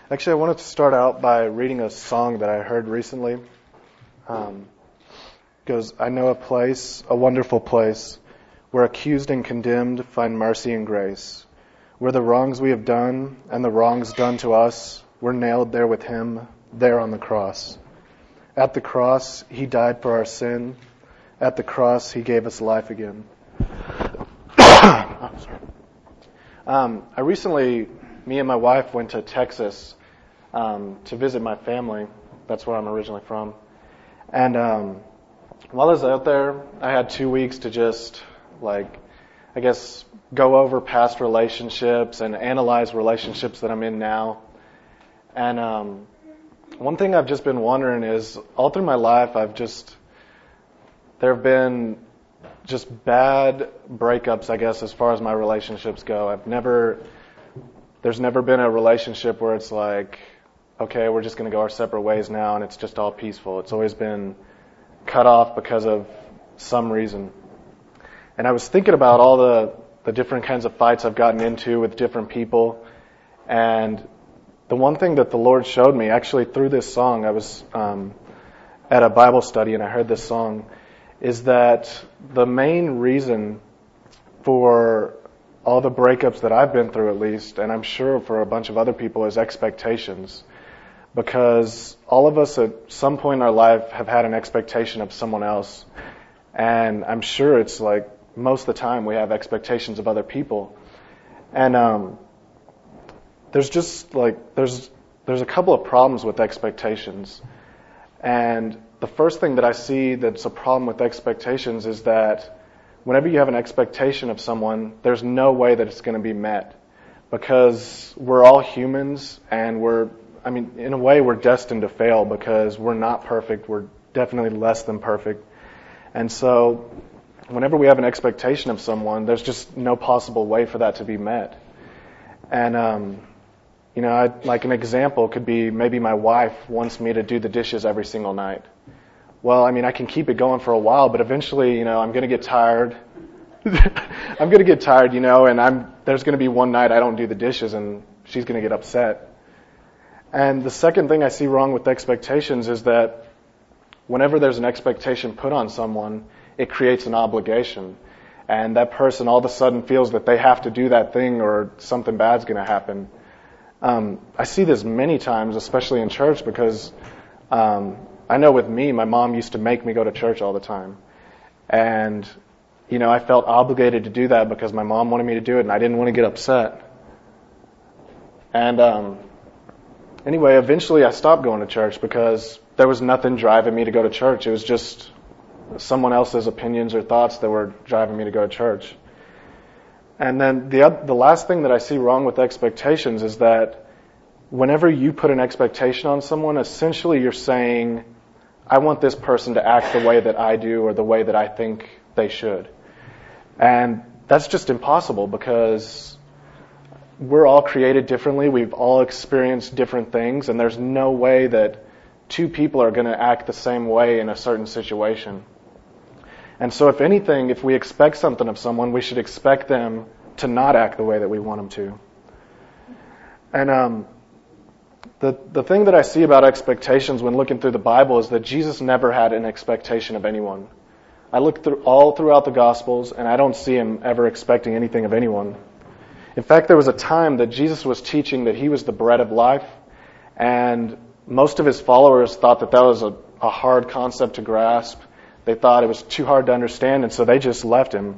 Actually, I wanted to start out by reading a song that I heard recently. It goes, I know a place, a wonderful place, where accused and condemned find mercy and grace, where the wrongs we have done and the wrongs done to us were nailed there with Him, there on the cross. At the cross, He died for our sin. At the cross, He gave us life again. I recently, me and my wife went to Texas to visit my family. That's where I'm originally from. And while I was out there, I had 2 weeks to just, go over past relationships and analyze relationships that I'm in now. And one thing I've just been wondering is, all through my life, there have been just bad breakups, I guess, as far as my relationships go. There's never been a relationship where it's like, okay, we're just going to go our separate ways now, and it's just all peaceful. It's always been cut off because of some reason. And I was thinking about all the different kinds of fights I've gotten into with different people, and the one thing that the Lord showed me, actually through this song, I was at a Bible study and I heard this song, is that the main reason for all the breakups that I've been through, at least, and I'm sure for a bunch of other people, is expectations. Because all of us at some point in our life have had an expectation of someone else. And I'm sure it's like most of the time we have expectations of other people. And there's a couple of problems with expectations. And the first thing that I see that's a problem with expectations is that whenever you have an expectation of someone, there's no way that it's going to be met. Because we're all humans, and in a way we're destined to fail because we're not perfect. We're definitely less than perfect. And so whenever we have an expectation of someone, there's just no possible way for that to be met. And, an example could be maybe my wife wants me to do the dishes every single night. Well, I can keep it going for a while, but eventually, I'm going to get tired. I'm going to get tired, and there's going to be one night I don't do the dishes and she's going to get upset. And the second thing I see wrong with expectations is that whenever there's an expectation put on someone, it creates an obligation. And that person all of a sudden feels that they have to do that thing or something bad's going to happen. I see this many times, especially in church, because I know with me, my mom used to make me go to church all the time. And, I felt obligated to do that because my mom wanted me to do it and I didn't want to get upset. And anyway, eventually I stopped going to church because there was nothing driving me to go to church. It was just someone else's opinions or thoughts that were driving me to go to church. And then the last thing that I see wrong with expectations is that whenever you put an expectation on someone, essentially you're saying, I want this person to act the way that I do or the way that I think they should. And that's just impossible because we're all created differently. We've all experienced different things, and there's no way that two people are going to act the same way in a certain situation. And so if anything, if we expect something of someone, we should expect them to not act the way that we want them to. And the thing that I see about expectations when looking through the Bible is that Jesus never had an expectation of anyone. I look all throughout the Gospels, and I don't see Him ever expecting anything of anyone. In fact, there was a time that Jesus was teaching that He was the bread of life, and most of His followers thought that was a hard concept to grasp. They thought it was too hard to understand, and so they just left Him.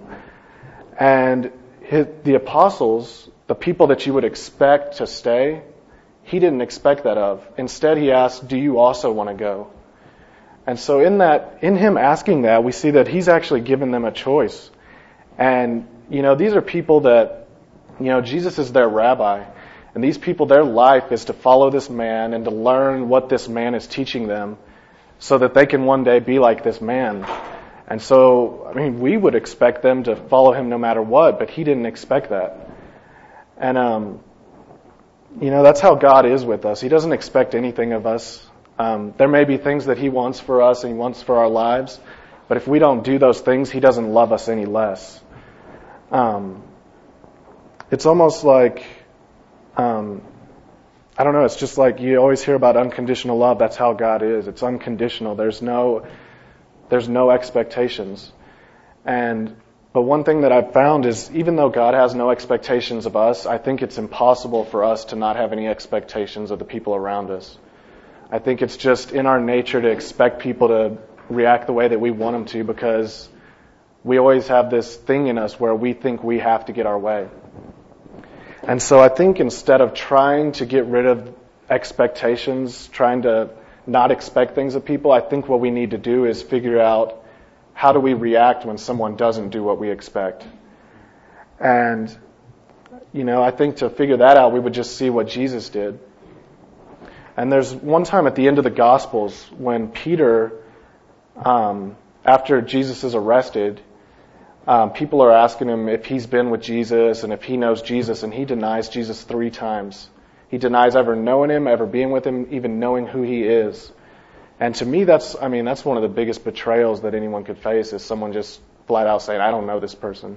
And the apostles, the people that you would expect to stay, He didn't expect that of. Instead, He asked, do you also want to go? And so in Him asking that, we see that He's actually given them a choice. And, these are people that, Jesus is their rabbi. And these people, their life is to follow this man and to learn what this man is teaching them so that they can one day be like this man. And so, we would expect them to follow Him no matter what, but He didn't expect that. And, that's how God is with us. He doesn't expect anything of us. There may be things that He wants for us and He wants for our lives, but if we don't do those things, He doesn't love us any less. It's almost like I I don't know, it's just like you always hear about unconditional love. That's how God is. It's unconditional. There's no expectations. But one thing that I've found is even though God has no expectations of us, I think it's impossible for us to not have any expectations of the people around us. I think it's just in our nature to expect people to react the way that we want them to, because we always have this thing in us where we think we have to get our way. And so I think instead of trying to get rid of expectations, trying to not expect things of people, I think what we need to do is figure out how do we react when someone doesn't do what we expect. And, I think to figure that out, we would just see what Jesus did. And there's one time at the end of the Gospels when Peter, after Jesus is arrested, people are asking him if he's been with Jesus and if he knows Jesus, and he denies Jesus 3 times. He denies ever knowing him, ever being with him, even knowing who he is. And to me, that's one of the biggest betrayals that anyone could face, is someone just flat out saying, I don't know this person.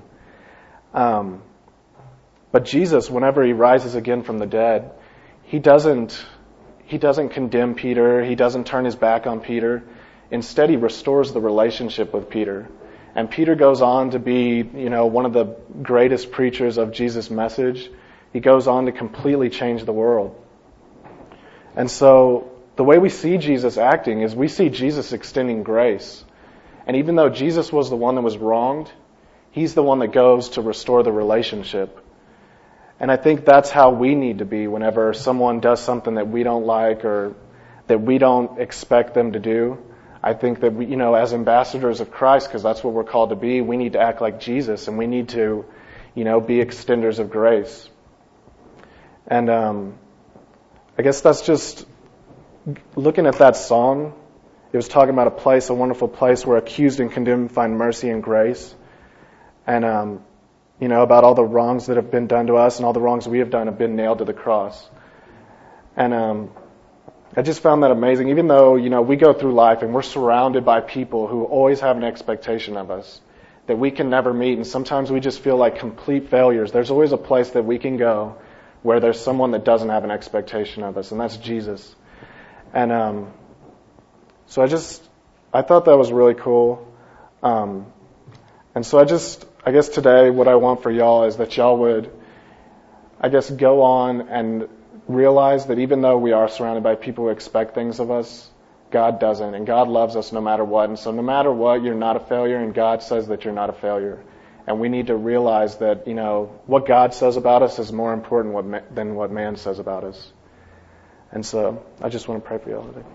But Jesus, whenever he rises again from the dead, he doesn't condemn Peter. He doesn't turn his back on Peter. Instead, he restores the relationship with Peter. And Peter goes on to be, one of the greatest preachers of Jesus' message. He goes on to completely change the world. And so the way we see Jesus acting is we see Jesus extending grace. And even though Jesus was the one that was wronged, he's the one that goes to restore the relationship. And I think that's how we need to be whenever someone does something that we don't like or that we don't expect them to do. I think that we, as ambassadors of Christ, because that's what we're called to be, we need to act like Jesus, and we need to, be extenders of grace. And I guess that's just looking at that song. It was talking about a wonderful place where accused and condemned find mercy and grace. And, about all the wrongs that have been done to us and all the wrongs we have done have been nailed to the cross. And I just found that amazing. Even though, we go through life and we're surrounded by people who always have an expectation of us that we can never meet, and sometimes we just feel like complete failures, there's always a place that we can go where there's someone that doesn't have an expectation of us, and that's Jesus. And so I thought that was really cool. And so I guess today what I want for y'all is that y'all would, go on and realize that even though we are surrounded by people who expect things of us, God doesn't, and God loves us no matter what. And so no matter what, you're not a failure, and God says that you're not a failure. And we need to realize that, what God says about us is more important than what man says about us. And so I just want to pray for y'all today.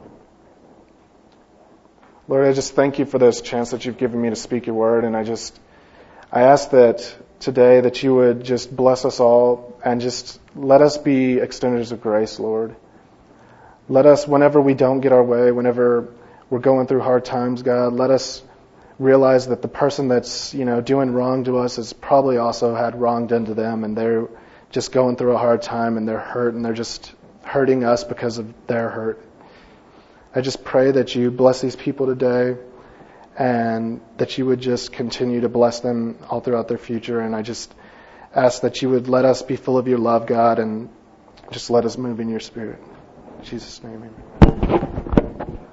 Lord, I just thank you for this chance that you've given me to speak your word, and I ask that today that you would just bless us all and just let us be extenders of grace, Lord. Let us, whenever we don't get our way, whenever we're going through hard times, God, let us realize that the person that's, doing wrong to us has probably also had wrong done to them, and they're just going through a hard time, and they're hurt, and they're just hurting us because of their hurt. I just pray that you bless these people today, and that you would just continue to bless them all throughout their future. And I just ask that you would let us be full of your love, God, and just let us move in your spirit. In Jesus' name, amen.